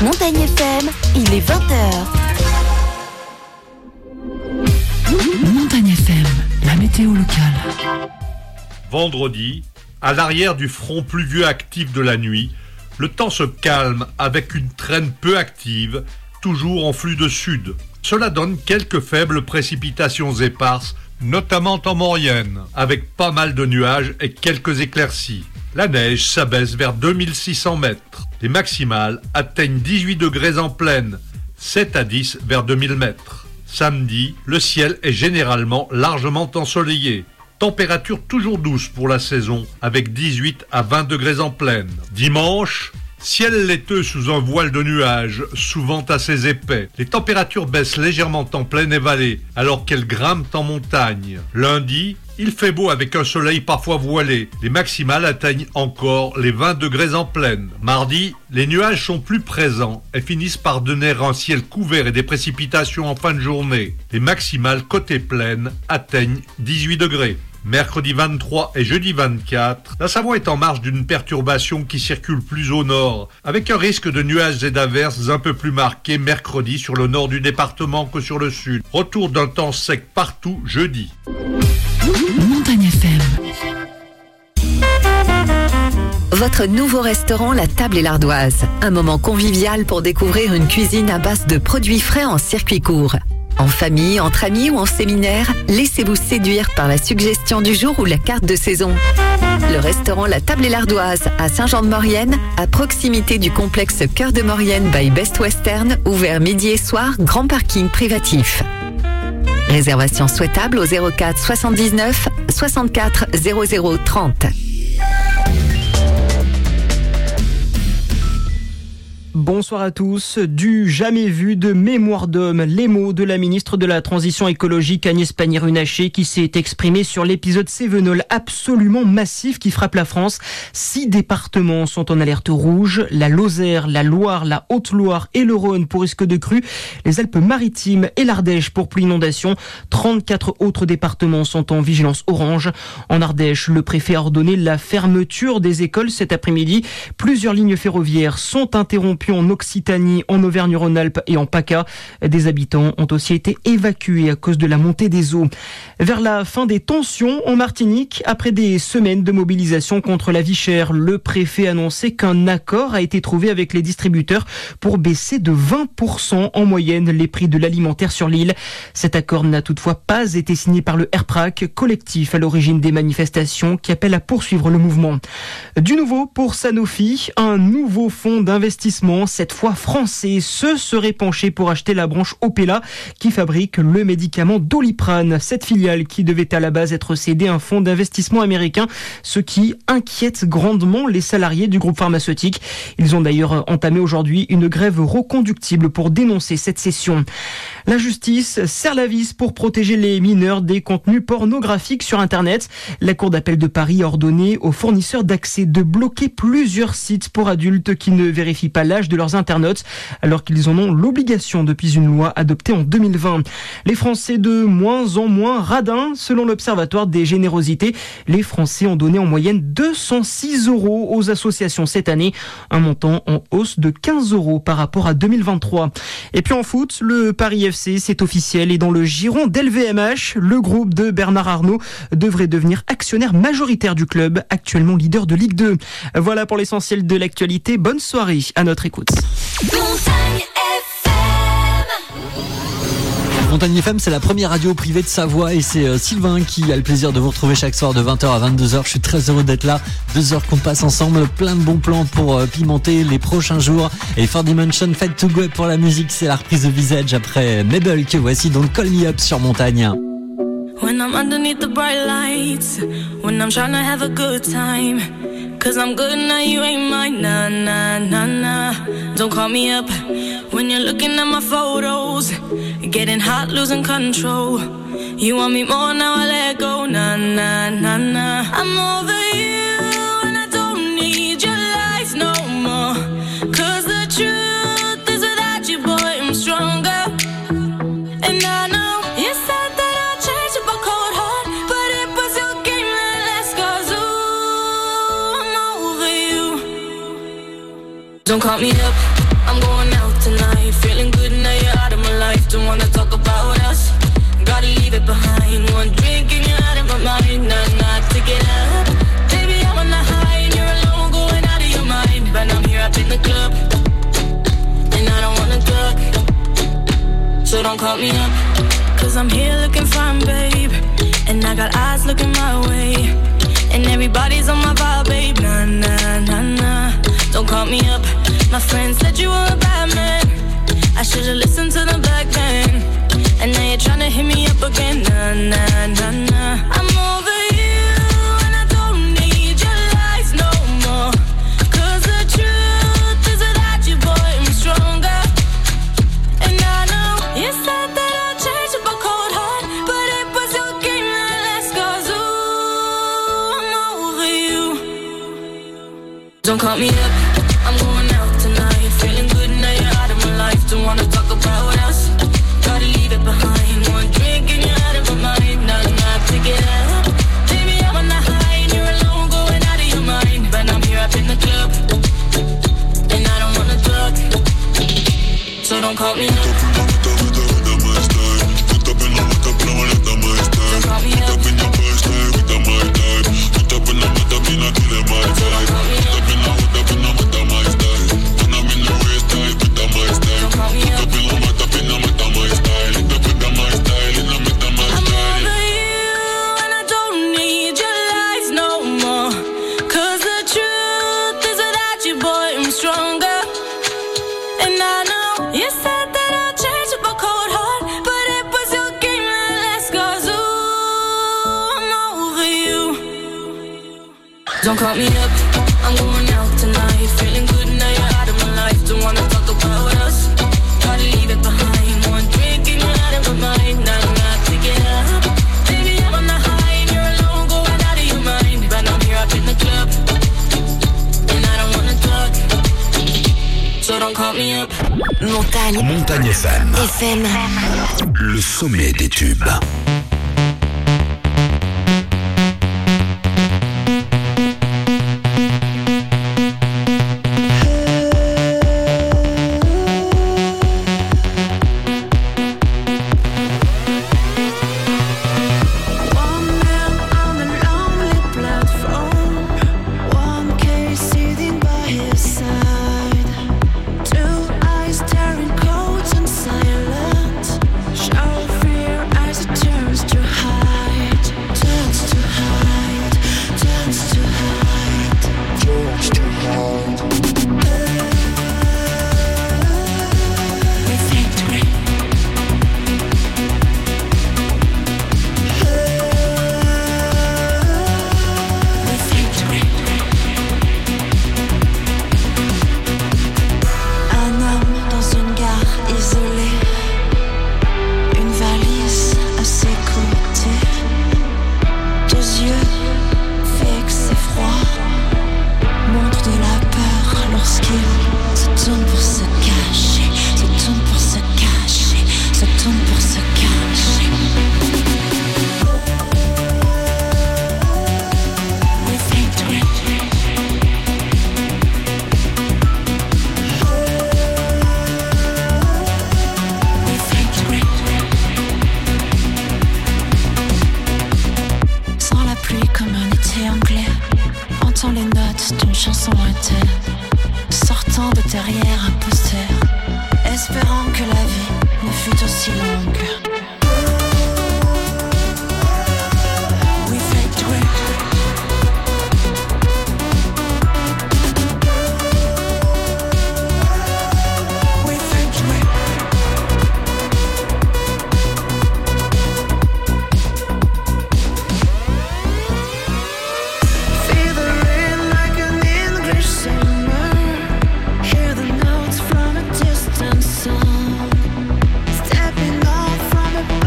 Montagne FM, il est 20h. Montagne FM, la météo locale. Vendredi, à l'arrière du front pluvieux actif de la nuit, le temps se calme avec une traîne peu active, toujours en flux de sud. Cela donne quelques faibles précipitations éparses, notamment en Maurienne, avec pas mal de nuages et quelques éclaircies. La neige s'abaisse vers 2600 mètres. Les maximales atteignent 18 degrés en plaine, 7 à 10 vers 2000 mètres. Samedi, le ciel est généralement largement ensoleillé. Température toujours douce pour la saison, avec 18 à 20 degrés en plaine. Dimanche, ciel laiteux sous un voile de nuages, souvent assez épais. Les températures baissent légèrement en plaine et vallée, alors qu'elles grimpent en montagne. Lundi, il fait beau avec un soleil parfois voilé. Les maximales atteignent encore les 20 degrés en plaine. Mardi, les nuages sont plus présents et finissent par donner un ciel couvert et des précipitations en fin de journée. Les maximales côté plaine atteignent 18 degrés. Mercredi 23 et jeudi 24, la Savoie est en marge d'une perturbation qui circule plus au nord, avec un risque de nuages et d'averses un peu plus marqué mercredi sur le nord du département que sur le sud. Retour d'un temps sec partout jeudi. Montagne FM. Votre nouveau restaurant La Table et l'Ardoise. Un moment convivial pour découvrir une cuisine à base de produits frais en circuit court. En famille, entre amis ou en séminaire, laissez-vous séduire par la suggestion du jour ou la carte de saison. Le restaurant La Table et l'Ardoise à Saint-Jean-de-Maurienne, à proximité du complexe Cœur de Maurienne by Best Western, ouvert midi et soir, grand parking privatif. Réservation souhaitable au 04 79 64 00 30. Bonsoir à tous. Du jamais vu de mémoire d'homme, les mots de la ministre de la Transition écologique Agnès Pannier-Runacher qui s'est exprimée sur l'épisode Cévenol absolument massif qui frappe la France. 6 départements sont en alerte rouge, la Lozère, la Loire, la Haute-Loire et le Rhône pour risque de crue, les Alpes-Maritimes et l'Ardèche pour pluie inondation. 34 autres départements sont en vigilance orange. En Ardèche, le préfet a ordonné la fermeture des écoles cet après-midi. Plusieurs lignes ferroviaires sont interrompues en Occitanie, en Auvergne-Rhône-Alpes et en PACA. Des habitants ont aussi été évacués à cause de la montée des eaux. Vers la fin des tensions en Martinique, après des semaines de mobilisation contre la vie chère, le préfet a annoncé qu'un accord a été trouvé avec les distributeurs pour baisser de 20% en moyenne les prix de l'alimentaire sur l'île. Cet accord n'a toutefois pas été signé par le RPRAC, collectif à l'origine des manifestations qui appelle à poursuivre le mouvement. Du nouveau pour Sanofi, un nouveau fonds d'investissement, cette fois français, se serait penché pour acheter la branche Opella qui fabrique le médicament Doliprane. Cette filiale qui devait à la base être cédée à un fonds d'investissement américain, ce qui inquiète grandement les salariés du groupe pharmaceutique. Ils ont d'ailleurs entamé aujourd'hui une grève reconductible pour dénoncer cette cession. La justice serre la vis pour protéger les mineurs des contenus pornographiques sur Internet. La Cour d'appel de Paris a ordonné aux fournisseurs d'accès de bloquer plusieurs sites pour adultes qui ne vérifient pas l'âge de leurs internautes, alors qu'ils en ont l'obligation depuis une loi adoptée en 2020. Les Français de moins en moins radins, selon l'Observatoire des générosités. Les Français ont donné en moyenne 206 € aux associations cette année, un montant en hausse de 15 € par rapport à 2023. Et puis en foot, le Paris FC, c'est officiel, et dans le giron d'LVMH, le groupe de Bernard Arnault devrait devenir actionnaire majoritaire du club, actuellement leader de Ligue 2. Voilà pour l'essentiel de l'actualité. Bonne soirée à notre écoute. Montagne FM, c'est la première radio privée de Savoie et c'est Sylvain qui a le plaisir de vous retrouver chaque soir de 20h à 22h. Je suis très heureux d'être là. 2 heures qu'on passe ensemble, plein de bons plans pour pimenter les prochains jours. Et 4Dimension Fade to Go pour la musique, c'est la reprise de Visage après Mabel que voici donc Call Me Up sur Montagne. When I'm underneath the bright lights, when I'm trying to have a good time, 'cause I'm good now, you ain't mine, nah, nah, nah, nah. Don't call me up when you're looking at my photos, getting hot, losing control. You want me more, now I let go, nah, nah, nah, nah. I'm over you and I don't need your lies no more, 'cause the truth is without you, boy, I'm stronger. And I know you said that I'll change if I cold heart, but it was your game that last, 'cause ooh, I'm over you. Don't call me up I'm going out tonight, feeling good now you're out of my life. Don't wanna talk about us, gotta leave it behind. One drink and you're out of my mind, nah, take it up. Baby, I'm on the high and you're alone, going out of your mind. But I'm here up in the club, and I don't wanna talk, so don't call me up. Cause I'm here looking fine, babe, and I got eyes looking my way, and everybody's on my vibe, babe. Nah, don't call me up. My friend said you were a bad man, I should've listened to the back then, and now you're tryna hit me up again. Nah, I'm over you, and I don't need your lies no more. Cause the truth is without you, boy, I'm stronger. And I know you said that I'll change up a cold heart, but it was your game that last. Cause ooh, I'm over you. Don't call me up, I'm going out tonight, feeling good now you're out of my life. Don't wanna talk about us, gotta leave it behind. One drink and you're out of my mind, nah, pick it up. Baby, I'm on the high and you're alone, going out of your mind. But I'm here up in the club, and I don't wanna talk, so don't call me up. Don't call me up, I'm going out tonight, feeling good now you're out of my life. Don't wanna talk about us, gotta leave it behind. One drink and you're out of my mind, nah, pick it up. Baby, I'm on the high and you're alone, going out of your mind. But I'm here up in the club, and I don't wanna talk, so don't call me up. Montagne FM. Le sommet des tubes. Stepping off from a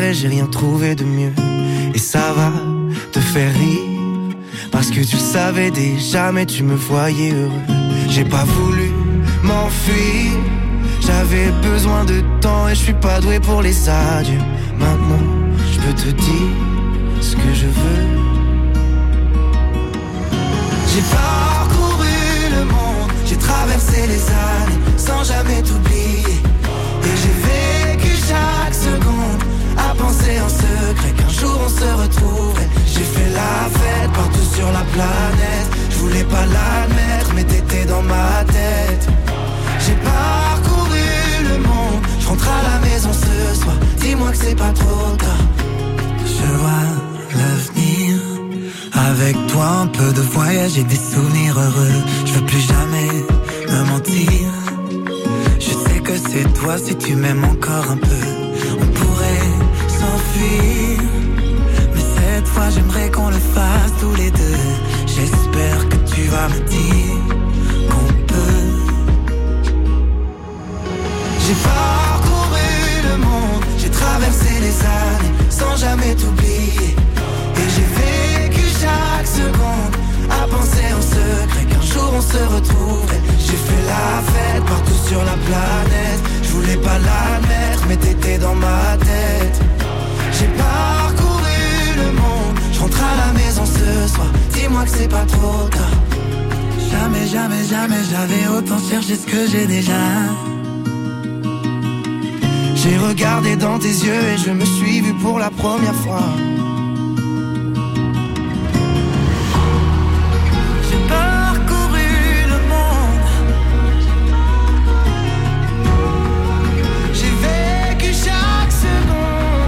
et j'ai rien trouvé de mieux. Et ça va te faire rire, parce que tu le savais déjà, mais tu me voyais heureux. J'ai pas voulu m'enfuir, j'avais besoin de temps et je suis pas doué pour les adieux. Maintenant, je peux te dire ce que je veux. J'ai parcouru le monde, j'ai traversé les années sans jamais t'oublier. Et j'ai vécu chaque seconde à penser en secret qu'un jour on se retrouverait. J'ai fait la fête partout sur la planète, je voulais pas l'admettre mais t'étais dans ma tête. J'ai parcouru le monde, je rentre à la maison ce soir, dis-moi que c'est pas trop tard. Je vois l'avenir, avec toi un peu de voyage et des souvenirs heureux. Je veux plus jamais me mentir, je sais que c'est toi si tu m'aimes encore un peu. On pourrait s'enfuir, mais cette fois j'aimerais qu'on le fasse tous les deux. J'espère que tu vas me dire qu'on peut. J'ai parcouru le monde, j'ai traversé les années sans jamais t'oublier. Et j'ai vécu chaque seconde à penser en secret qu'un jour on se retrouverait. J'ai fait la fête partout sur la planète, je voulais pas l'admettre mais t'étais dans ma tête. J'ai parcouru le monde, je rentre à la maison ce soir, dis-moi que c'est pas trop tard. Jamais, jamais, jamais j'avais autant cherché ce que j'ai déjà. J'ai regardé dans tes yeux et je me suis vu pour la première fois. J'ai parcouru le monde, j'ai vécu chaque seconde.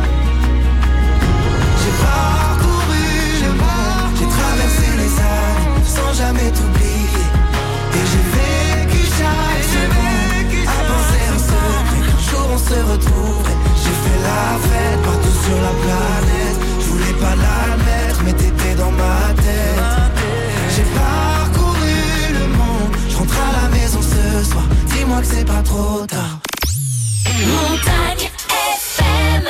J'ai parcouru le monde, j'ai traversé les années sans jamais t'oublier. Et j'ai vécu chaque seconde à penser en secret qu'un jour on se retrouverait. J'ai fait la fête partout sur la planète, je voulais pas l'admettre mais t'étais dans ma tête. J'ai parcouru le monde, je rentre à la maison ce soir, dis-moi que c'est pas trop tard. Montagne FM.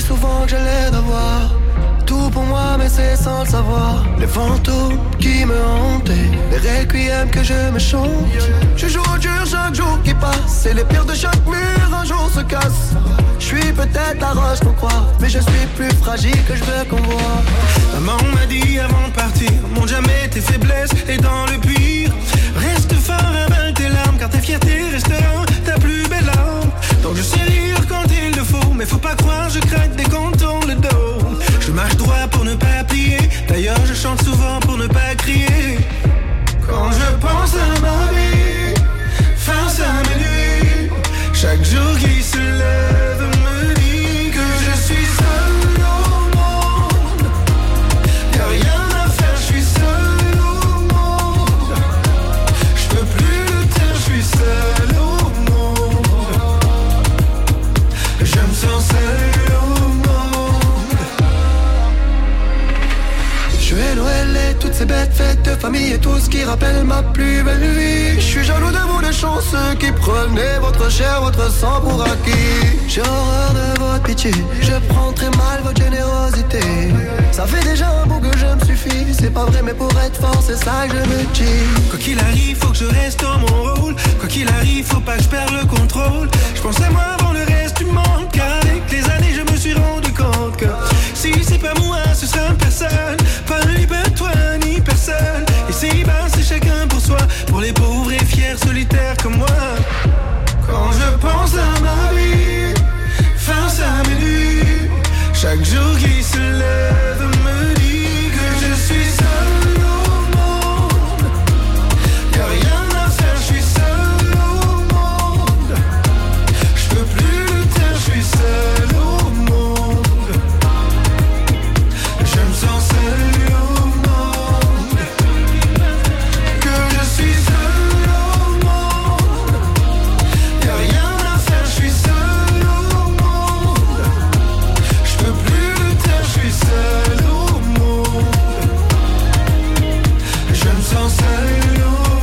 souvent que j'allais d'avoir tout pour moi, mais c'est sans le savoir. Les fantômes qui me hantaient, les requiems que je me chante. Je joue au dur chaque jour qui passe, et les pires de chaque mur un jour se cassent. Je suis peut-être la roche qu'on croit, mais je suis plus fragile que je veux qu'on voit. Maman m'a dit avant de partir, montre jamais tes faiblesses, et dans le pire, reste fort, avale tes larmes, car ta fierté restera ta plus belle arme. Donc je sais rire quand il le faut, mais faut pas croire, je craque dès qu'on tourne le dos. Je marche droit pour ne pas plier, d'ailleurs je chante souvent pour ne pas crier. Quand je pense à ma vie, face à mes nuits, chaque jour qui se lève me dit que je suis seul au monde. Y'a rien à faire, je suis seul au monde. Je peux plus le taire, je suis seul au monde. Je me sens seul au monde. Je vais Noël et toutes ces bêtes fêtes de famille et tout ce qui rappelle ma plus belle vie. Je suis jaloux de vous les chanceux qui prenez votre chair, votre sang pour acquis. J'ai horreur de votre pitié, je prends très mal votre générosité. Ça fait déjà un bout que je me suffis, c'est pas vrai mais pour être fort c'est ça que je me dis. Quoi qu'il arrive, faut que je reste dans mon rôle. Quoi qu'il arrive, faut pas que je perde le contrôle. Je pense à moi avant le reste du monde, car avec les années je me suis rendu compte que si c'est pas moi, ce sera personne. Pas lui, pas toi, ni personne. Et c'est bas, c'est chacun pour soi, pour les pauvres et fiers solitaires comme moi. Quand je pense à ma vie, face à mes nuits, chaque jour qui se lève me dit que je suis seul au monde. Y'a rien à faire, je suis seul au monde. Je peux plus le taire, je suis seul au monde. Je me sens seul au monde. Que je suis seul au monde. Y'a rien à faire, je suis seul au monde. Je peux plus le taire, je suis seul au monde. Je me sens seul au monde.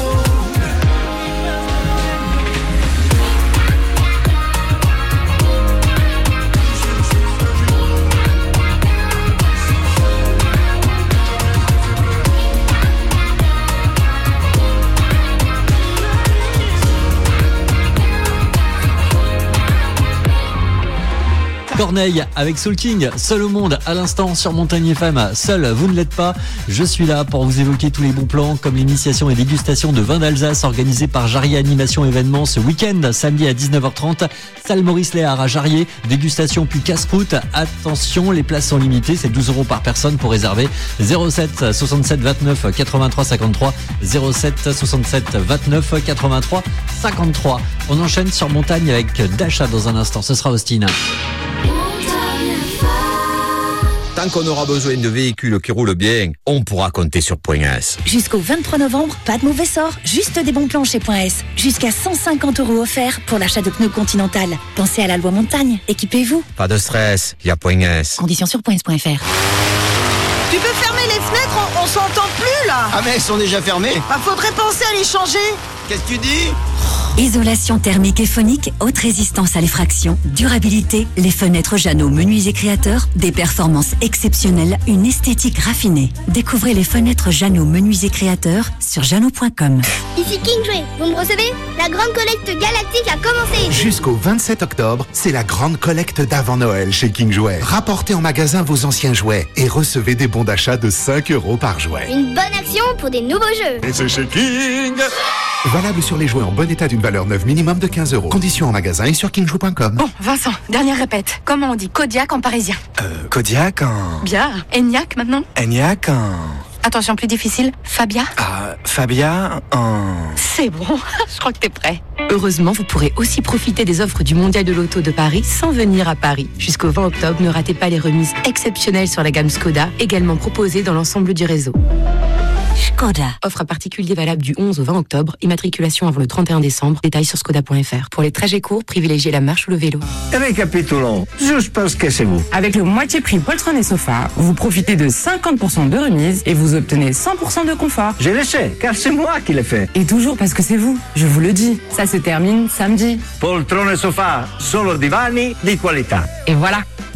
Corneille avec Soul King, seul au monde à l'instant sur Montagne FM. Seul, vous ne l'êtes pas. Je suis là pour vous évoquer tous les bons plans comme l'initiation et dégustation de vin d'Alsace organisée par Jarrier Animation Événement ce week-end, samedi à 19h30. Salle Maurice Léard à Jarrier, dégustation puis casse-croûte. Attention, les places sont limitées, c'est 12 € par personne pour réserver. 07 67 29 83 53. 07 67 29 83 53. On enchaîne sur Montagne avec Dasha dans un instant. Ce sera Austin. Tant qu'on aura besoin de véhicules qui roulent bien, on pourra compter sur Point S. Jusqu'au 23 novembre, pas de mauvais sort, juste des bons plans chez Point S. Jusqu'à 150 € offerts pour l'achat de pneus Continental. Pensez à la loi montagne, équipez-vous. Pas de stress, il y a Point S. Conditions sur points.fr. Tu peux fermer les fenêtres, on s'entend plus là. Ah mais elles sont déjà fermées. Bah faudrait penser à les changer. Qu'est-ce que tu dis ? Isolation thermique et phonique, haute résistance à l'effraction, durabilité, les fenêtres Jeannot Menuisier Créateurs, des performances exceptionnelles, une esthétique raffinée. Découvrez les fenêtres Jeannot Menuisier Créateurs sur jeannot.com. Ici Kingway, vous me recevez ? La grande collecte galactique a commencé. Jusqu'au 27 octobre, c'est la grande collecte d'avant Noël chez King Jouets. Rapportez en magasin vos anciens jouets et recevez des bons d'achat de 5 € par jouet. Une bonne action pour des nouveaux jeux. Et c'est chez King. Valable sur les jouets en bon état d'une valeur neuve minimum de 15 €. Conditions en magasin et sur kingjoue.com. Bon, Vincent, dernière répète. Comment on dit Kodiak en parisien ? Kodiak en... Bien. Enyaq maintenant ? Enyaq en... Attention, plus difficile. Fabia ? Fabia en... C'est bon, je crois que t'es prêt. Heureusement, vous pourrez aussi profiter des offres du Mondial de l'Auto de Paris sans venir à Paris. Jusqu'au 20 octobre, ne ratez pas les remises exceptionnelles sur la gamme Skoda, également proposées dans l'ensemble du réseau. Skoda. Offre à particulier valable du 11 au 20 octobre. Immatriculation avant le 31 décembre. Détails sur skoda.fr. Pour les trajets courts, privilégiez la marche ou le vélo. Récapitulons. Je pense que c'est vous. Avec le moitié prix poltron et sofa, vous profitez de 50% de remise et vous obtenez 100% de confort. Je le sais, car c'est moi qui l'ai fait. Et toujours parce que c'est vous. Je vous le dis. Ça se termine samedi. Poltrone e sofà, solo divani di qualità. Et voilà.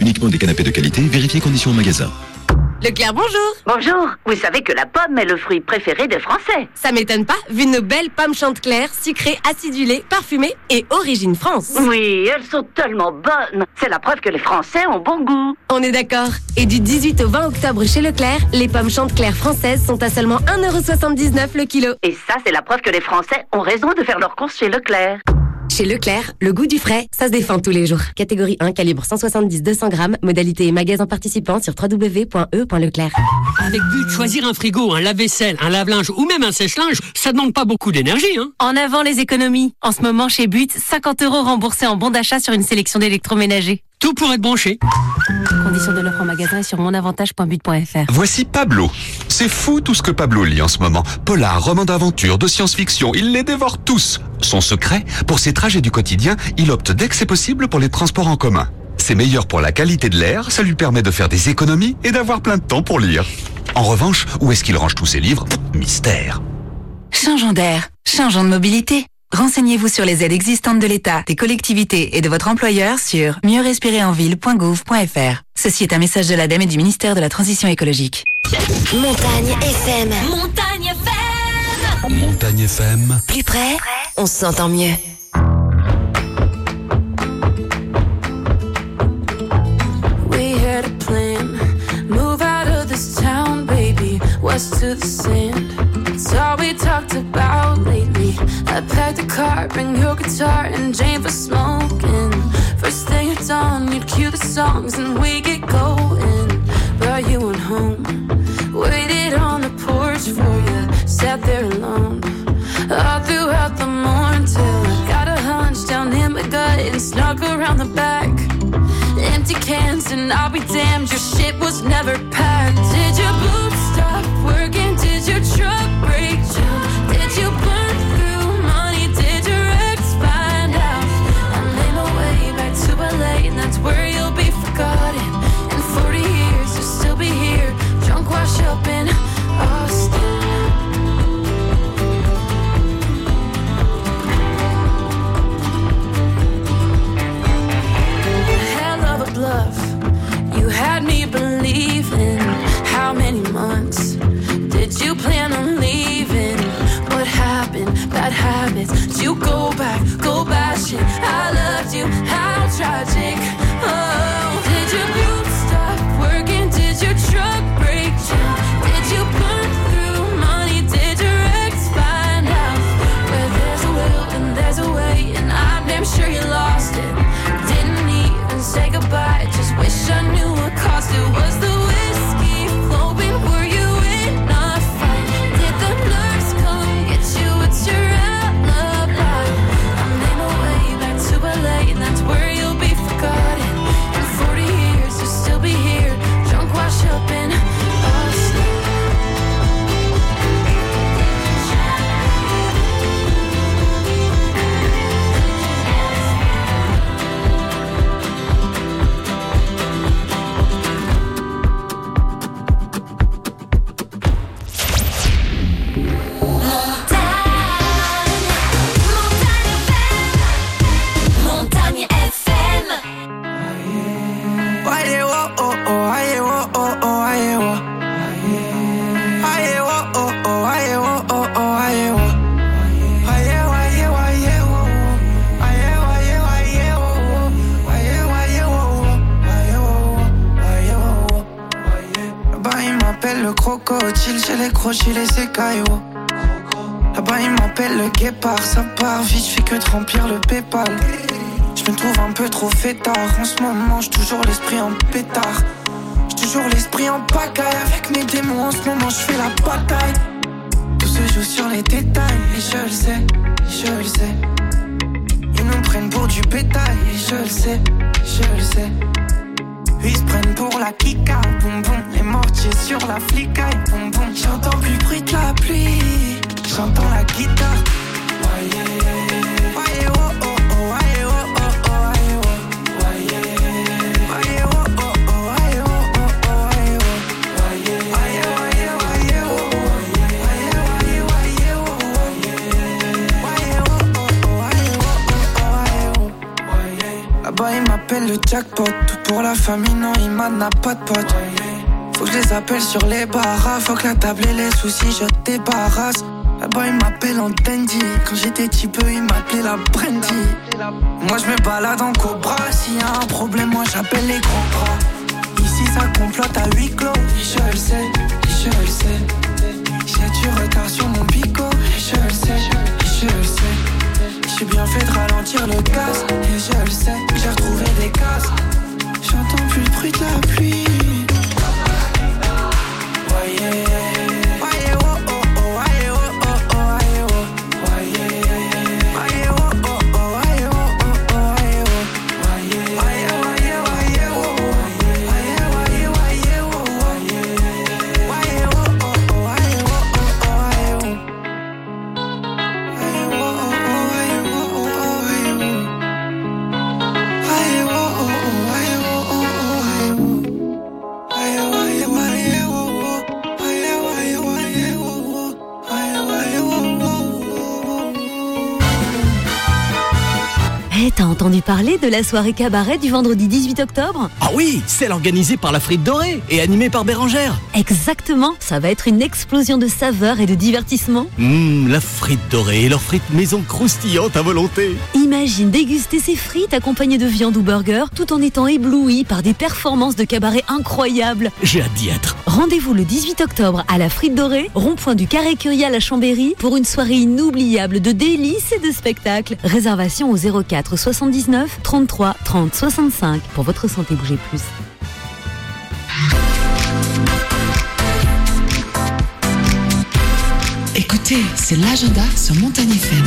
Uniquement des canapés de qualité, vérifiez conditions au magasin. Leclerc, bonjour. Bonjour. Vous savez que la pomme est le fruit préféré des Français. Ça m'étonne pas, vu nos belles pommes Chantecler, sucrées, acidulées, parfumées et origine France. Oui, elles sont tellement bonnes. C'est la preuve que les Français ont bon goût. On est d'accord. Et du 18 au 20 octobre chez Leclerc, les pommes Chantecler françaises sont à seulement 1,79€ le kilo. Et ça, c'est la preuve que les Français ont raison de faire leurs courses chez Leclerc. Chez Leclerc, le goût du frais, ça se défend tous les jours. Catégorie 1, calibre 170-200 grammes, modalité et magasin participant sur www.e.leclerc. Avec but de choisir un frigo, un lave-vaisselle, un lave-linge ou même un sèche-linge, ça demande pas beaucoup d'énergie, hein. En avant les économies. En ce moment, chez But, 50€ remboursés en bon d'achat sur une sélection d'électroménagers. Tout pour être branché. Conditions de l'offre en magasin et sur monavantage.but.fr. Voici Pablo. C'est fou tout ce que Pablo lit en ce moment. Polar, romans d'aventure, de science-fiction, il les dévore tous. Son secret, pour ses trajets du quotidien, il opte dès que c'est possible pour les transports en commun. C'est meilleur pour la qualité de l'air, ça lui permet de faire des économies et d'avoir plein de temps pour lire. En revanche, où est-ce qu'il range tous ses livres ? Mystère. Changeons d'air, changeons de mobilité. Renseignez-vous sur les aides existantes de l'État, des collectivités et de votre employeur sur mieuxrespirerenville.gouv.fr. Ceci est un message de l'ADEME et du ministère de la Transition écologique. Montagne FM. Montagne FM. Montagne FM. Plus près, on s'entend mieux. We had a plan. Move out of this town, baby. West to the sand. It's all we talked about lately. I packed a car, bring your guitar and Jane for smoking. First thing at dawn, you'd cue the songs and we get going. But you went home, waited on the porch for you, sat there alone. All throughout the morning till I got a hunch down in my gut and snuck around the back. Empty cans and I'll be damned, your shit was never packed. Did your boots stop working? Did your truck break down? Did you burn through money? Did your ex find out? I made my way back to LA and that's where you'll be forgotten. In 40 years you'll still be here, drunk wash up in Austin. Bluff. You had me believing. How many months did you plan on leaving? What happened? Bad habits. Did you go back? Go bashing. I loved you. How tragic. Oh, did your boots stop working? Did your truck break down? Did you burn through money? Did your ex find out? Where there's a will and there's a way, and I'm damn sure you lost it. Didn't even say goodbye. Just wish I knew what caused it. Was the whiskey flowing? Were you in a fight? Did the nurse come get you? It's your alibi. I made my way back to LA and that's where you'll be forgotten. In 40 years you'll still be here, drunk wash up in Austin. Crocodile, j'ai les crochets, les écailles, oh. Là-bas il m'appelle le guépard, ça part vite, je fais que de remplir le Paypal. Je me trouve un peu trop fêtard, en ce moment j'ai toujours l'esprit en pétard. J'ai toujours l'esprit en pagaille, avec mes démons en ce moment je fais la bataille. Tout se joue sur les détails, et je le sais, je le sais. Ils nous prennent pour du bétail, et je le sais, je le sais. Ils se prennent pour la kika, boum boum. Les mortiers sur la flicaille, boum boum. J'entends plus le bruit de la pluie, j'entends la guitare. Voyez, voyez, oh oh oh, voyez, oh oh oh, voyez, oh. Voyez, voyez, oh oh oh, voyez, oh oh oh, voyez, oh. Voyez, voyez, voyez, voyez, oh. Voyez, voyez, voyez, oh. Voyez, oh oh oh, voyez, oh oh oh, voyez, oh. Voyez, là-bas il m'appelle le jackpot. Tout pour la famille, non, il n'a pas de pote. Faut que je les appelle sur les barras. Faut que la table et les soucis, je débarrasse. Là-bas, il m'appelle en dandy. Quand j'étais petit peu, il m'appelait la Brandy. Moi, je me balade en cobra. S'il y a un problème, moi, j'appelle les gros bras. Ici, ça complote à huis clos. Et je le sais, je le sais. J'ai du retard sur mon pico. Et je le sais, je le sais. J'ai bien fait de ralentir le gaz. Et je le sais, j'ai retrouvé des cases. J'entends plus le bruit de la pluie. Voyez. T'as entendu parler de la soirée cabaret du vendredi 18 octobre ? Ah oui, celle organisée par la Frite Dorée et animée par Bérengère. Exactement, ça va être une explosion de saveurs et de divertissement. La Frite Dorée et leurs frites maison croustillantes à volonté. Imagine déguster ces frites accompagnées de viande ou burger tout en étant ébloui par des performances de cabaret incroyables. J'ai hâte d'y être. Rendez-vous le 18 octobre à la Frite Dorée, rond-point du Carré Curial à Chambéry pour une soirée inoubliable de délices et de spectacles. Réservation au 04 79 33 30 65. Pour votre santé, bougez plus. Écoutez, c'est l'agenda sur Montagne FM.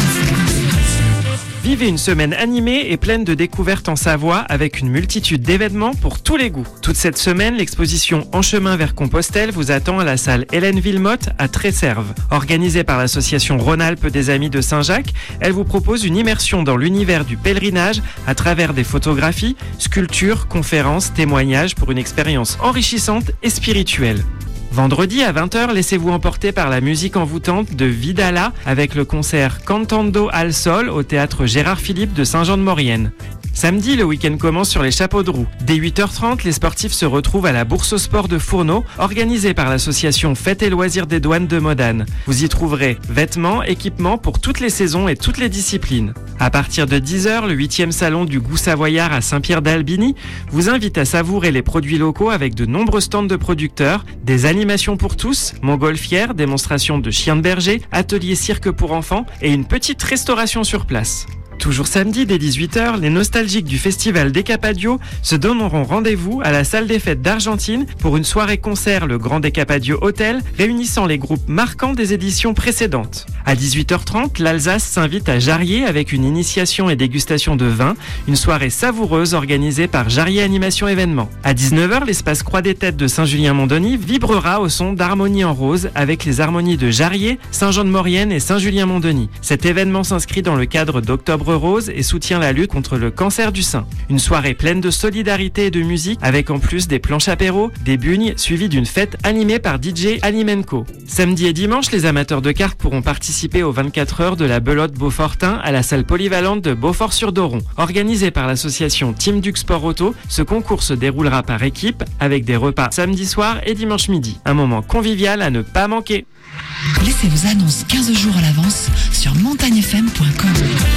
Vivez une semaine animée et pleine de découvertes en Savoie avec une multitude d'événements pour tous les goûts. Toute cette semaine, l'exposition En chemin vers Compostelle vous attend à la salle Hélène Villemotte à Tresserve. Organisée par l'association Rhône-Alpes des Amis de Saint-Jacques, elle vous propose une immersion dans l'univers du pèlerinage à travers des photographies, sculptures, conférences, témoignages pour une expérience enrichissante et spirituelle. Vendredi à 20h, laissez-vous emporter par la musique envoûtante de Vidala avec le concert Cantando al Sol au théâtre Gérard Philippe de Saint-Jean-de-Maurienne. Samedi, le week-end commence sur les chapeaux de roue. Dès 8h30, les sportifs se retrouvent à la Bourse au Sport de Fourneau, organisée par l'association Fêtes et Loisirs des Douanes de Modane. Vous y trouverez vêtements, équipements pour toutes les saisons et toutes les disciplines. À partir de 10h, le 8e salon du goût savoyard à Saint-Pierre-d'Albigny vous invite à savourer les produits locaux avec de nombreux stands de producteurs, des animations pour tous, montgolfières, démonstrations de chiens de berger, ateliers cirque pour enfants et une petite restauration sur place. Toujours samedi dès 18h, les nostalgiques du festival Décapadio se donneront rendez-vous à la salle des fêtes d'Argentine pour une soirée-concert le Grand Décapadio Hotel réunissant les groupes marquants des éditions précédentes. À 18h30, l'Alsace s'invite à Jarrier avec une initiation et dégustation de vin, une soirée savoureuse organisée par Jarrier Animation Événement. À 19h, l'espace Croix des Têtes de Saint-Julien-Mont-Denis vibrera au son d'Harmonie en rose avec les harmonies de Jarrier, Saint-Jean-de-Maurienne et Saint-Julien-Mont-Denis. Cet événement s'inscrit dans le cadre d'Octobre Rose et soutient la lutte contre le cancer du sein. Une soirée pleine de solidarité et de musique avec en plus des planches apéro, des bugnes suivies d'une fête animée par DJ Alimenco. Samedi et dimanche, les amateurs de cartes pourront participer aux 24 heures de la Belote Beaufortin à la salle polyvalente de Beaufort-sur-Doron. Organisé par l'association Team Duc Sport Auto, ce concours se déroulera par équipe avec des repas samedi soir et dimanche midi. Un moment convivial à ne pas manquer. Laissez vos annonces 15 jours à l'avance sur montagnefm.com.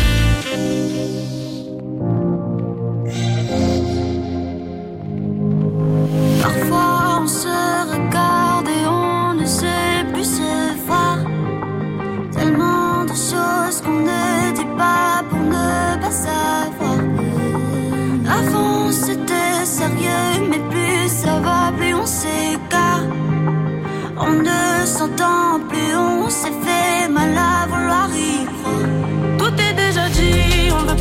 Parfois on se regarde et on ne sait plus se voir. Tellement de choses qu'on ne dit pas pour ne pas savoir. Avant c'était sérieux, mais plus ça va, plus on s'égare. On ne s'entend plus, on s'est fait mal à vouloir y croire. Tout est déjà dit, on veut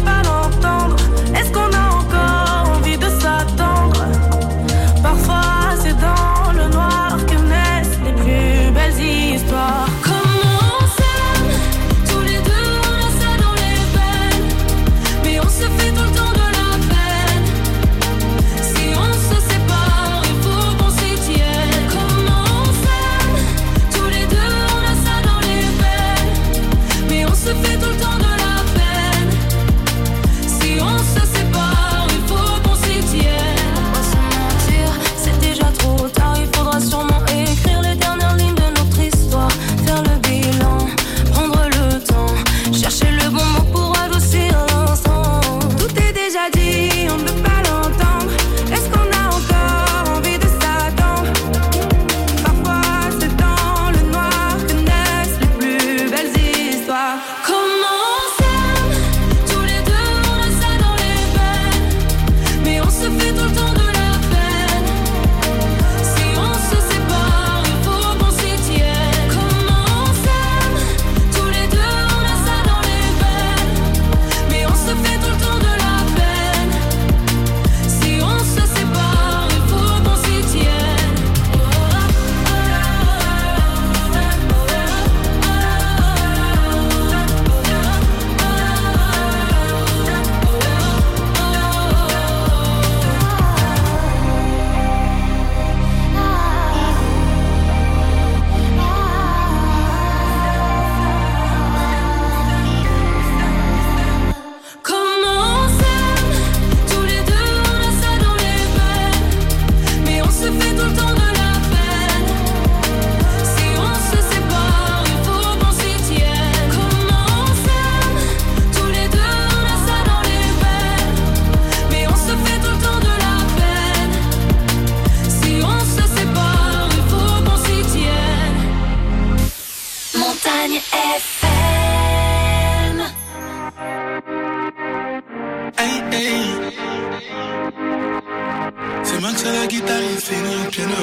fait tout le temps de la peine. Si on se sépare, il faut qu'on s'y tienne. Comment on s'aime, tous les deux on a ça dans les veines. Mais on se fait tout le temps de la peine. Si on se sépare, il faut qu'on s'y tienne. Comment on s'aime, tous les deux on a ça dans les veines. Mais on se fait tout le temps de la peine. Si on se sépare, il faut qu'on s'y tienne. Comment on s'aime, tous les deux on a ça dans les veines. Mais on se fait tout le temps de la peine. Si on se sépare, il faut qu'on s'y tienne. Montagne FM. Hey, hey. C'est Max à la guitare, il fait le piano.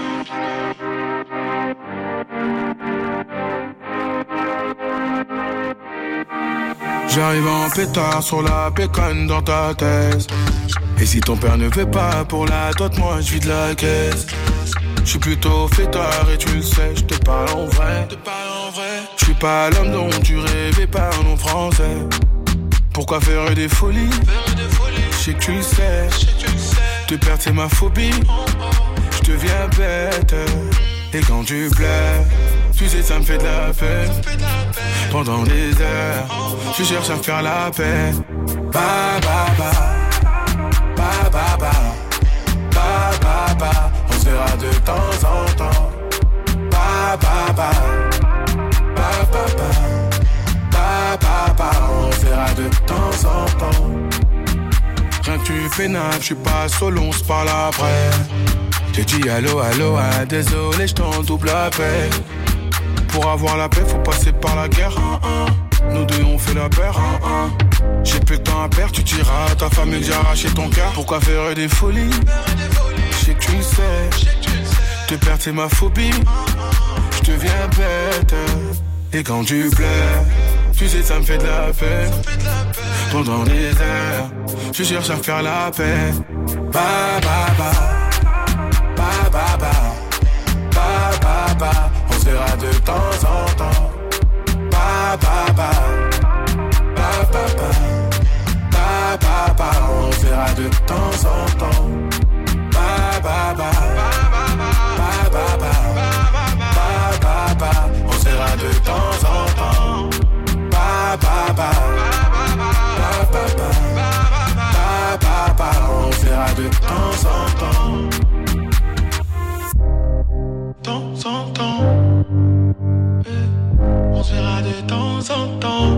J'arrive en pétard sur la pécane dans ta thèse. Et si ton père ne veut pas pour la dot, moi je vide la caisse. Je suis plutôt fêtard et tu le sais, je te parle en vrai. Je suis pas l'homme dont tu rêvais, parlons français. Pourquoi faire des folies? Je sais que tu le sais. Te perdre c'est ma phobie. Je deviens bête. Et quand tu plais, tu sais ça me fait de la peine. Pendant des heures, je cherche à me faire la paix. Ba ba ba, ba ba ba, ba ba ba. On se verra de temps en temps. Ba ba ba, ba ba ba, ba ba ba. On se verra de temps en temps. Rien que tu fais nappe, je suis pas solo, on se parle après. J'ai dit allô, allô, ah, désolé, je t'en double la paix. Pour avoir la paix, faut passer par la guerre. Nous deux, on fait la paire. J'ai plus de temps à perdre, tu diras à ta famille que j'ai arraché ton cœur. Pourquoi faire des folies? Je sais que tu le sais. Te perdre, c'est ma phobie. Je deviens bête. Et quand tu plais, tu sais, ça me fait de la peine. Pendant des heures, je cherche à faire la paix. Ba ba ba, ba ba ba, ba ba ba. On se verra de temps en temps. Ba ba ba, ba ba ba, ba ba ba. On se verra de temps en temps. Ba ba ba, ba ba ba, ba ba ba. On se verra de temps en temps. Ba ba ba, ba ba ba, ba ba ba. On se verra de temps en temps. Temps en temps. On se verra de temps en temps.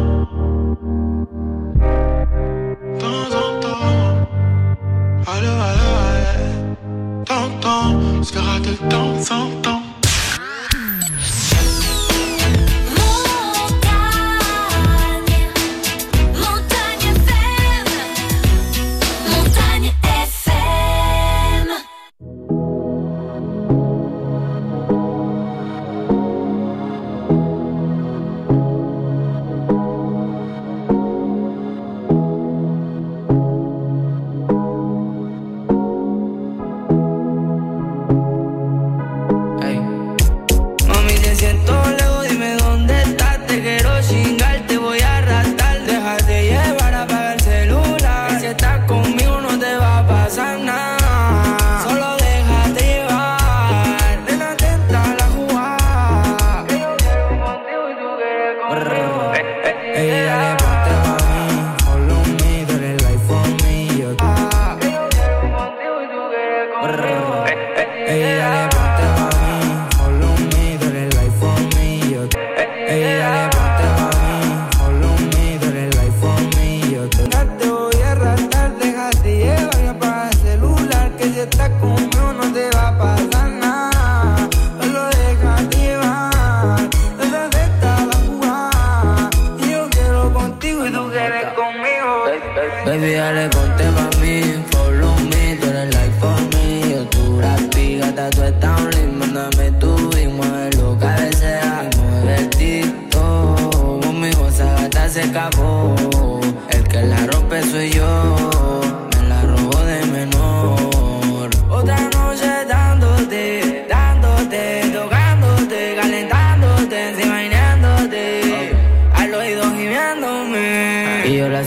Temps en temps. Allô, allô, allô. Temps, on se verra de temps en temps.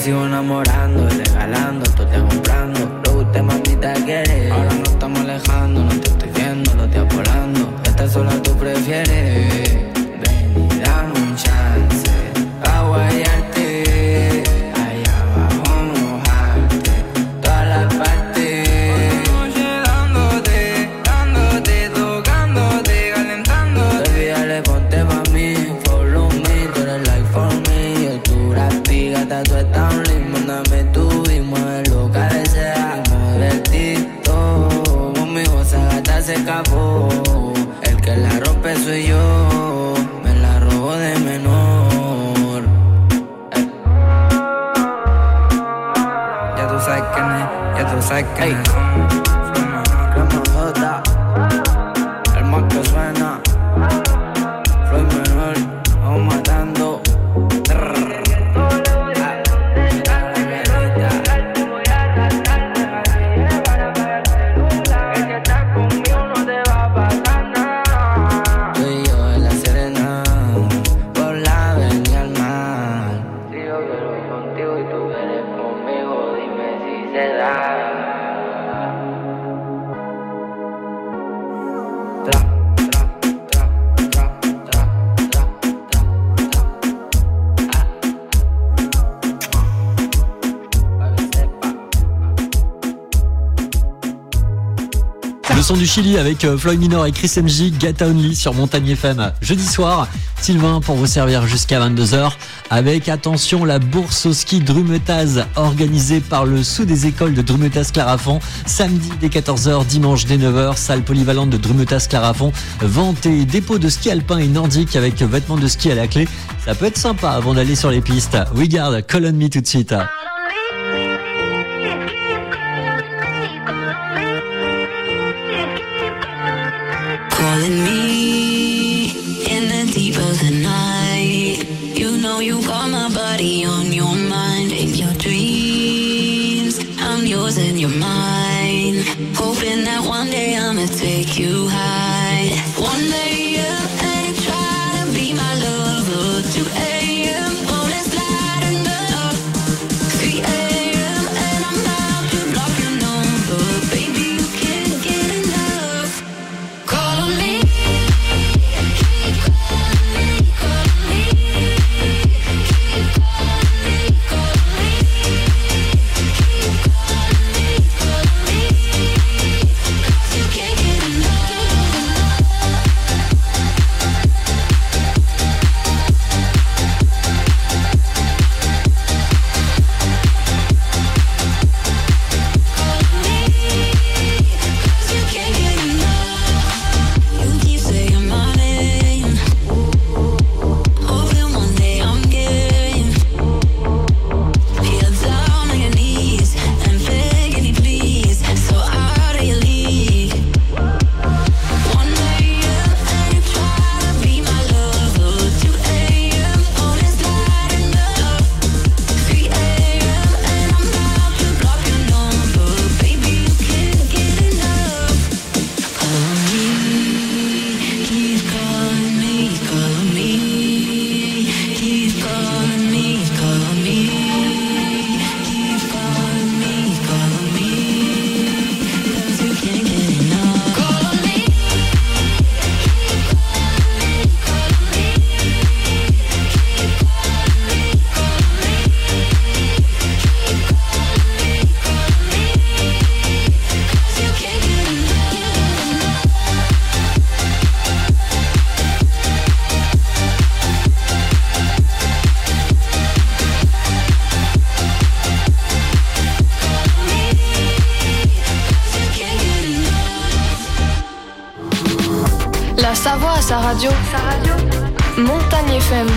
sigo enamorando y regalando, tú te comprando. Lo que usted mamita quiere. Ahora no estamos alejando, no te estoy viendo, lo estoy apolando. Esta sola tú prefieres. Ven y dame un chance pa' guayarte. Allá abajo mojarte todas las partes. Noche dándote, tocándote, calentándote. Baby, dale, ponte pa' mí, follow me. Tú eres like for me. Yo tu rapigata, tú estás un link. Mándame tu y mueve lo que desea. Modernito, conmigo esa gata se escapó. El que la rompe soy yo, me la robo de menor. Ya tú sabes quién es, ya tú sabes quién es. El más que suena, Floyd menor, vamos matando. Le son du Chili avec Floyd Minor et Chris MJ, Get Only sur Montagne FM. Jeudi soir, Sylvain pour vous servir jusqu'à 22h avec, attention, la bourse au ski Drumetaz organisée par le sous des écoles de Drumetaz Clarafond. Samedi dès 14h, dimanche dès 9h, salle polyvalente de Drumetaz Clarafond. Vente et dépôt de ski alpin et nordique avec vêtements de ski à la clé. Ça peut être sympa avant d'aller sur les pistes. We garde Call on Me tout de suite. Calling me in the deep of the night. You know you got my body on your mind. In your dreams, I'm yours and you're mine. Hoping that one day I'ma take you high. One day up and try to be my lover. 2 a.m. oh let's light it up. 3 a.m. and I'm out to block your number. Baby, you can't get enough. Call on me. Sa radio. Montagne FM.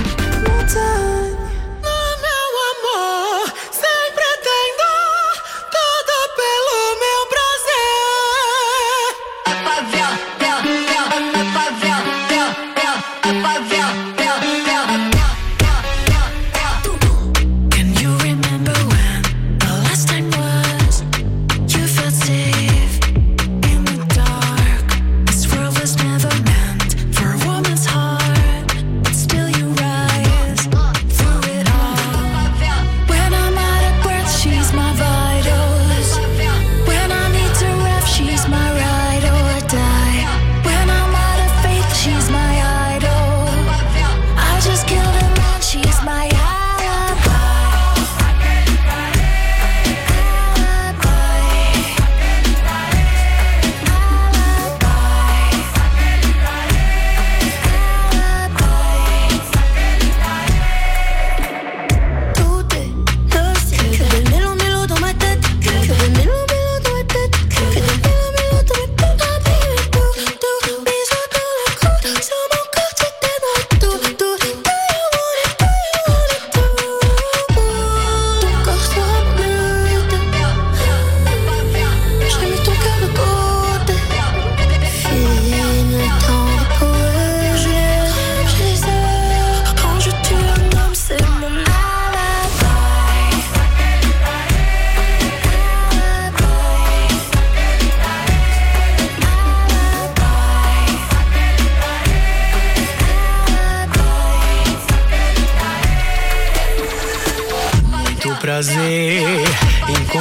Never meant for a woman's heart, but still you rise.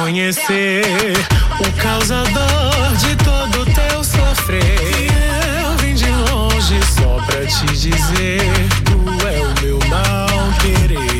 conhecer o causador de todo teu sofrer. Eu vim de longe só pra te dizer, tu é o meu mal querer.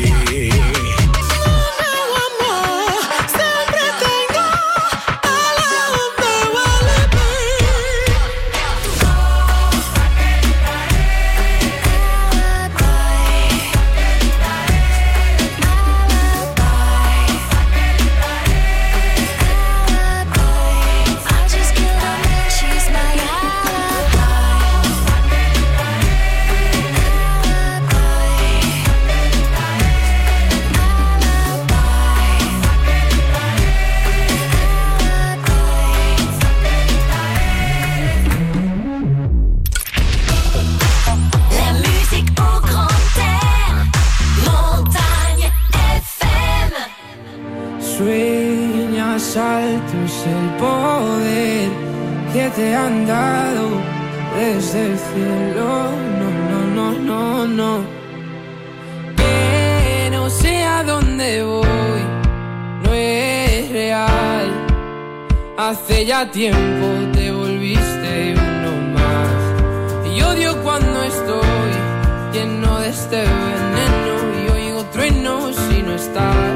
Altos el poder que te han dado desde el cielo. No. Que no sé a dónde voy, no es real. Hace ya tiempo te volviste uno más. Y odio cuando estoy lleno de este veneno y oigo truenos si no estás.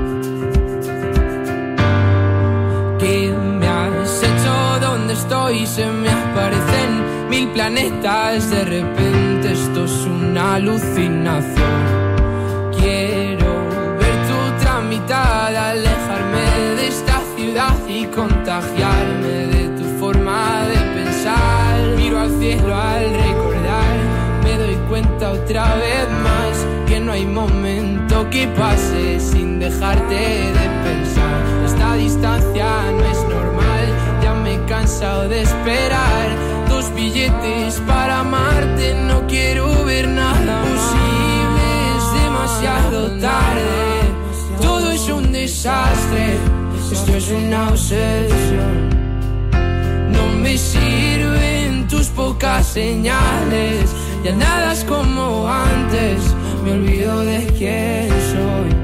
¿Qué me has hecho? ¿Dónde estoy? Se me aparecen 1000 planetas. De repente esto es una alucinación. Quiero ver tu tramitada, alejarme de esta ciudad y contagiarme de tu forma de pensar. Miro al cielo al recordar, me doy cuenta otra vez más que no hay momento que pase sin dejarte de pensar. Esta distancia no es normal, ya me he cansado de esperar. 2 billetes para amarte, no quiero ver nada posible, es demasiado tarde. Todo es un desastre, esto es una obsesión. No me sirven tus pocas señales, ya nada es como antes, me olvido de quién soy.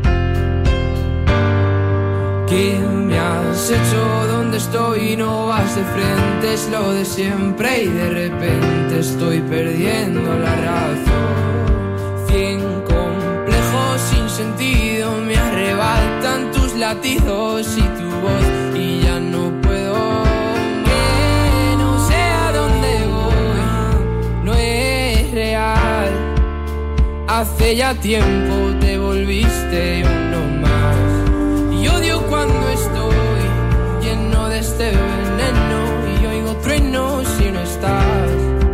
¿Qué me has hecho? ¿Dónde estoy? No vas de frente, es lo de siempre y de repente estoy perdiendo la razón. 100 complejos sin sentido me arrebatan tus latidos y tu voz y ya no puedo. Que no sé a dónde voy, no es real. Hace ya tiempo te volviste uno más. Y odio cuando estoy lleno de este veneno y oigo truenos si no estás.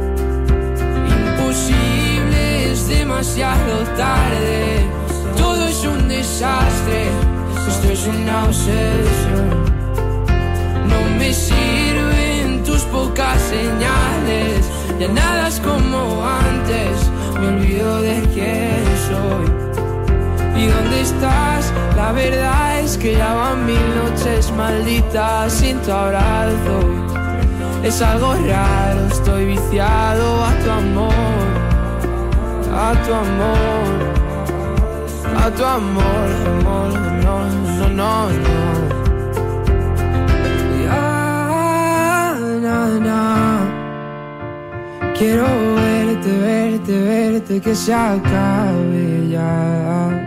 Imposible, es demasiado tarde, todo es un desastre, esto es una obsesión. No me sirven tus pocas señales, ya nada es como antes, me olvido de quién soy. ¿Y dónde estás? La verdad es que ya van 1000 noches malditas sin tu abrazo. Es algo raro, estoy viciado a tu amor, a tu amor, a tu amor, amor, no. Ya, quiero verte, que se acabe ya.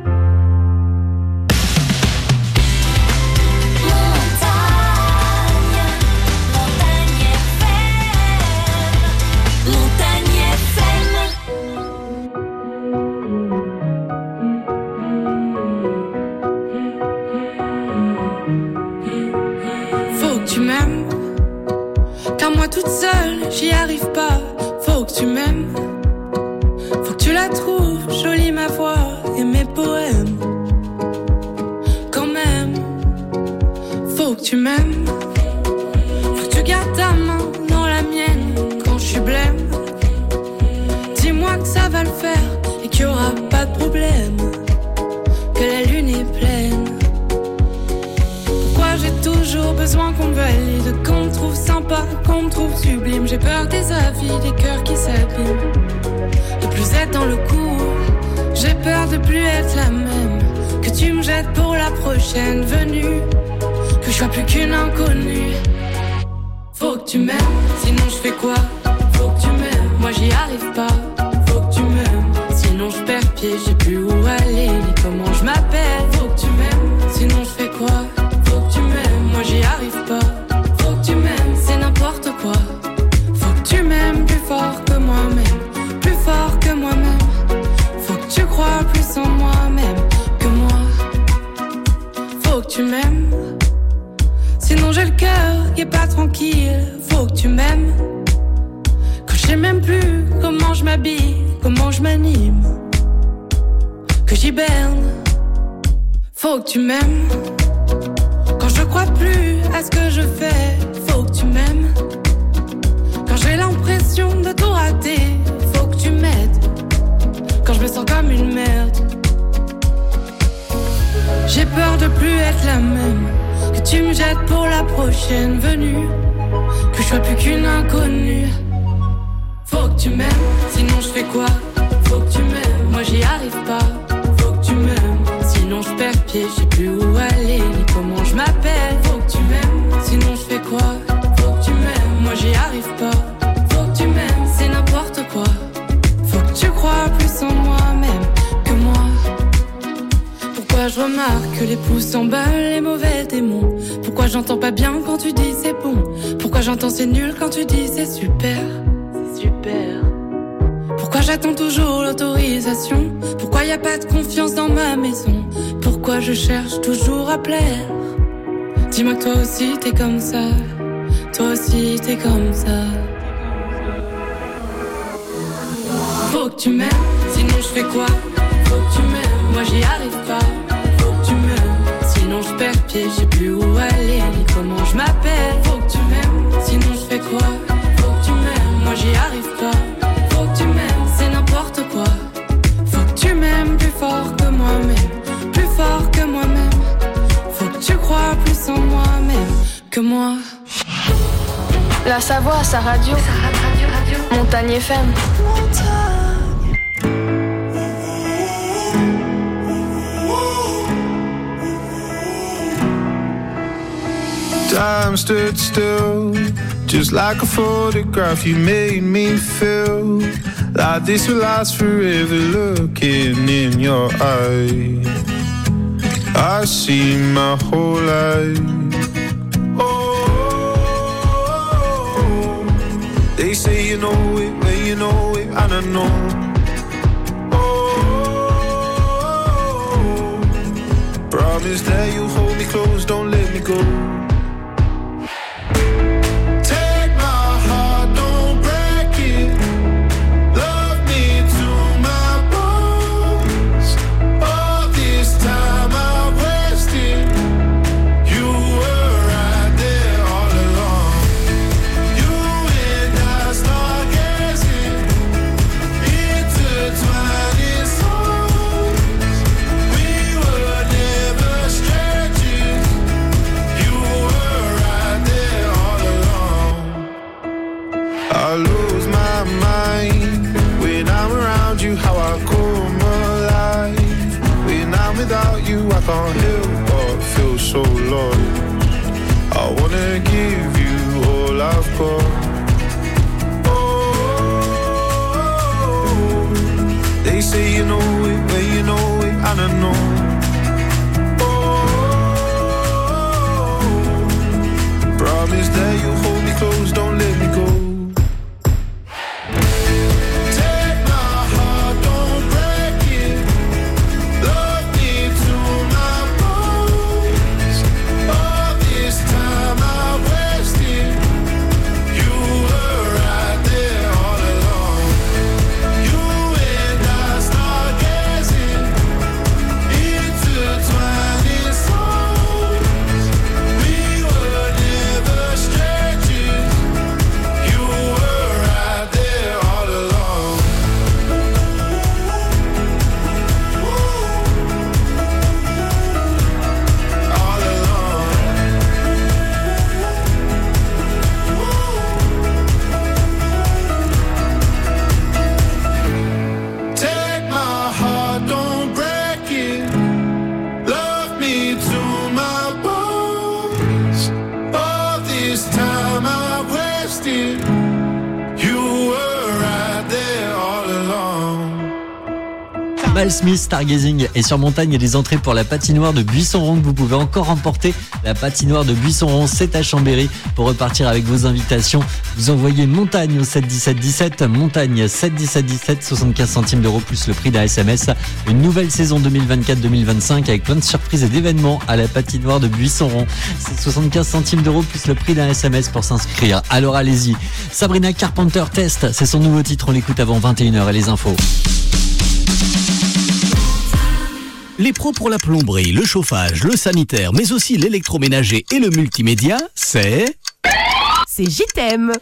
Toute seule, j'y arrive pas. Faut que tu m'aimes. Faut que tu la trouves jolie ma voix et mes poèmes. Quand même, faut que tu m'aimes. Faut que tu gardes ta main dans la mienne quand je suis blême. Dis-moi que ça va le faire et qu'il y aura pas de problème. Que la lune est pleine. Pourquoi j'ai toujours besoin qu'on me valide, qu'on me trouve sympa, qu'on me trouve sublime. J'ai peur des avis, des cœurs qui s'abîment. De plus être dans le coup, j'ai peur de plus être la même. Que que tu me jettes pour la prochaine venue, que je sois plus qu'une inconnue. Faut que tu m'aimes, sinon je fais quoi? Faut que tu m'aimes, moi j'y arrive pas. Faut que tu m'aimes, sinon je perds pied, je sais plus où aller, ni comment je m'appelle. Faut que tu m'aimes, sinon je fais quoi? Faut que tu m'aimes, moi j'y arrive pas. Faut que tu m'aimes, c'est n'importe quoi. Faut que tu m'aimes plus fort que moi-même, plus fort que moi-même. Faut que tu crois plus en moi-même que moi. Faut que tu m'aimes, sinon j'ai le cœur qui est pas tranquille. Faut que tu m'aimes, quand je sais même plus comment je m'habille, comment je m'anime, que j'hiberne. Faut que tu m'aimes, quand je crois plus à ce que je fais. Faut que tu m'aimes, quand j'ai l'impression de tout rater. Faut que tu m'aides, quand je me sens comme une merde. J'ai peur de plus être la même, que tu me jettes pour la prochaine venue, que je sois plus qu'une inconnue. Faut que tu m'aimes, sinon je fais quoi? Faut que tu m'aimes, moi j'y arrive pas. Faut que tu m'aimes, sinon je perds pied, je sais plus où aller, ni comment je m'appelle. Faut que tu m'aimes, sinon je fais quoi? Faut que tu m'aimes, moi j'y arrive pas. Faut que tu m'aimes, c'est n'importe quoi. Faut que tu crois plus en moi-même que moi. Pourquoi je remarque que les pouces s'emballent, les mauvais démons? Pourquoi j'entends pas bien quand tu dis c'est bon? Pourquoi j'entends c'est nul quand tu dis c'est super? C'est super. Pourquoi j'attends toujours l'autorisation? Pourquoi y a pas de confiance dans ma maison? Pourquoi je cherche toujours à plaire? Dis-moi que toi aussi t'es comme ça. Toi aussi t'es comme ça. Faut que tu m'aimes, sinon je fais quoi? Faut que tu m'aimes, moi j'y arrive pas. Faut que tu m'aimes, sinon je perds pied, je sais plus où aller, ni comment je m'appelle. Faut que tu m'aimes, sinon je fais quoi? Faut que tu m'aimes, moi j'y arrive pas. Faut que tu m'aimes, c'est n'importe quoi. Faut que tu m'aimes plus fort que moi-même, plus fort que moi-même. Faut que tu crois plus en moi-même que moi. La Savoie à sa radio. Montagne FM. Time stood still, just like a photograph. You made me feel like this will last forever. Looking in your eyes, I see my whole life. They say you know it, when you know it, and I know. Oh, promise that you'll hold me close, don't let me go. Take my heart, don't break it. Love me to my bones. All this time I wasted. You were right there all along. You and I stargazing, intertwining souls. We were never strangers. You were right there all along. I lose my mind when I'm around you. How I come alive when I'm without you. I can't help but feel so lost. I wanna give you all I've got. They say you know it, when you know it, and I know. Oh, promise that you'll hold me close, don't let me go. Take my heart, don't break it. Love me to my bones. All this time I wasted. You were right there all along. You and I stargazing, intertwining souls. We were never strangers. this time I wasted. You were right there all along. Val Smith, Stargazing. Et sur Montagne, il y a des entrées pour la patinoire de Buisson-Rond que vous pouvez encore remporter. La patinoire de Buisson-Rond, c'est à Chambéry. Pour repartir avec vos invitations, vous envoyez Montagne au 7 17 17. Montagne 7 17 17, 75 centimes d'euros plus le prix d'un SMS. Une nouvelle saison 2024-2025 avec plein de surprises et d'événements à la patinoire de Buisson-Rond. C'est 75 centimes d'euros plus le prix d'un SMS pour s'inscrire. Alors allez-y. Sabrina Carpenter Test, c'est son nouveau titre. On l'écoute avant 21h et les infos. Les pros pour la plomberie, le chauffage, le sanitaire, mais aussi l'électroménager et le multimédia, c'est JTM.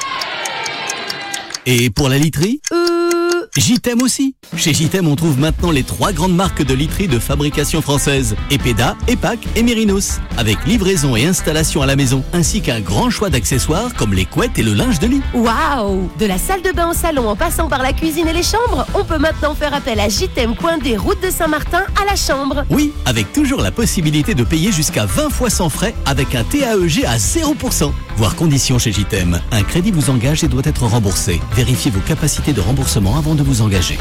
Et pour la literie JTM aussi. Chez JTM, on trouve maintenant les 3 grandes marques de literie de fabrication française. Epeda, Epac et Mérinos. Avec livraison et installation à la maison, ainsi qu'un grand choix d'accessoires comme les couettes et le linge de lit. Waouh! De la salle de bain au salon en passant par la cuisine et les chambres, on peut maintenant faire appel à JTM Coin des routes de Saint-Martin à la chambre. Oui, avec toujours la possibilité de payer jusqu'à 20 fois sans frais avec un TAEG à 0%. Voir conditions chez JTM. Un crédit vous engage et doit être remboursé. Vérifiez vos capacités de remboursement avant de vous engager.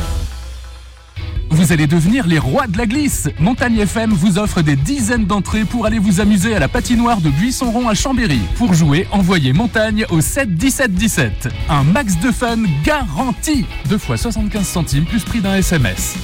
Vous allez devenir les rois de la glisse. Montagne FM vous offre des dizaines d'entrées pour aller vous amuser à la patinoire de Buisson-Rond à Chambéry. Pour jouer, envoyez Montagne au 7 17 17. Un max de fun garanti. 2 fois 75 centimes plus prix d'un SMS.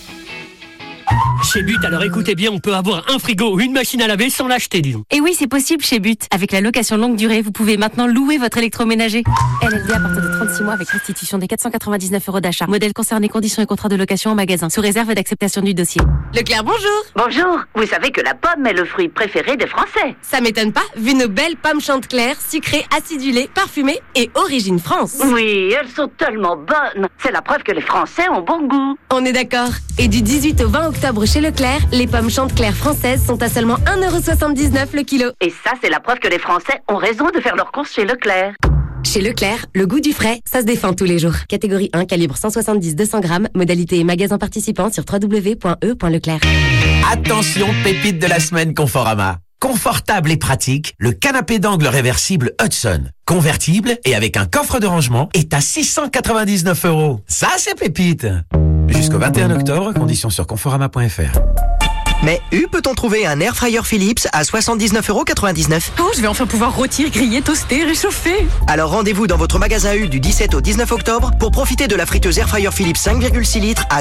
Chez But, alors écoutez bien, on peut avoir un frigo ou une machine à laver sans l'acheter, disons. Et oui, c'est possible chez But. Avec la location longue durée, vous pouvez maintenant louer votre électroménager. LLD à partir de 36 mois avec restitution des 499 € d'achat. Modèle concerné, conditions et contrats de location en magasin. Sous réserve d'acceptation du dossier. Leclerc, bonjour. Bonjour. Vous savez que la pomme est le fruit préféré des Français. Ça m'étonne pas, vu nos belles pommes Chantecler, sucrées, acidulées, parfumées et origine France. Oui, elles sont tellement bonnes. C'est la preuve que les Français ont bon goût. On est d'accord. Et du 18 au 20 octobre chez Leclerc, les pommes Chantecler françaises sont à seulement 1,79 € le kilo. Et ça, c'est la preuve que les Français ont raison de faire leurs courses chez Leclerc. Chez Leclerc, le goût du frais, ça se défend tous les jours. Catégorie 1, calibre 170-200 grammes. Modalité et magasin participant sur www.e.leclerc. Attention, pépite de la semaine Conforama. Confortable et pratique, le canapé d'angle réversible Hudson. Convertible et avec un coffre de rangement est à 699 €. Ça, c'est pépite. Jusqu'au 21 octobre, conditions sur conforama.fr. Mais peut-on trouver un air fryer Philips à 79,99 €? Oh, je vais enfin pouvoir rôtir, griller, toaster, réchauffer. Alors rendez-vous dans votre magasin U du 17 au 19 octobre pour profiter de la friteuse air fryer Philips 5,6 litres à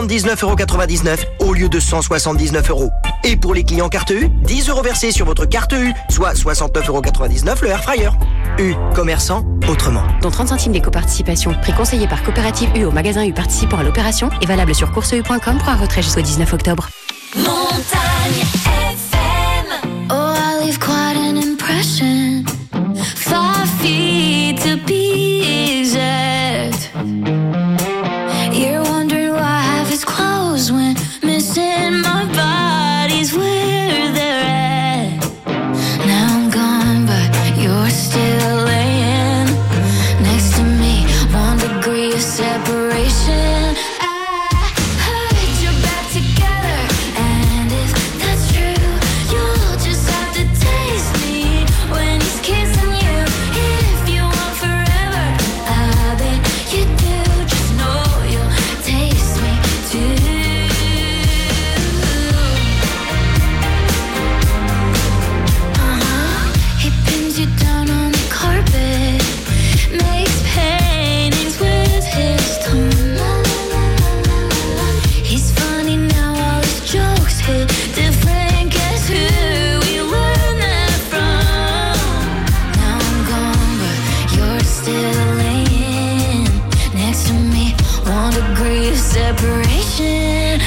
79,99 € au lieu de 179 €. Et pour les clients carte U, 10 € versés sur votre carte U, soit 69,99 € le air fryer. U, commerçant autrement. Dont 30 centimes d'éco-participation. Prix conseillé par Coopérative U au magasin U participant à l'opération et valable sur courseu.com pour un retrait jusqu'au 19 octobre. Montagne FM. Oh, I leave quite an impression. 5 feet to be exact. You're wondering why half is closed when missing my body's where they're at. Now I'm gone, but you're still laying next to me. 1 degree of separation. Separation.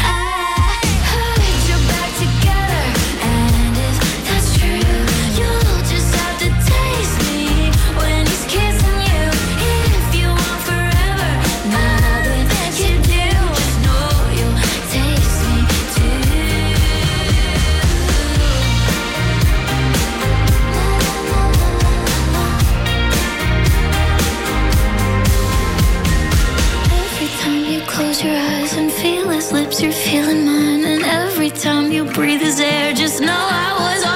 Your eyes and feel his lips, you're feeling mine. And every time you breathe his air, just know I was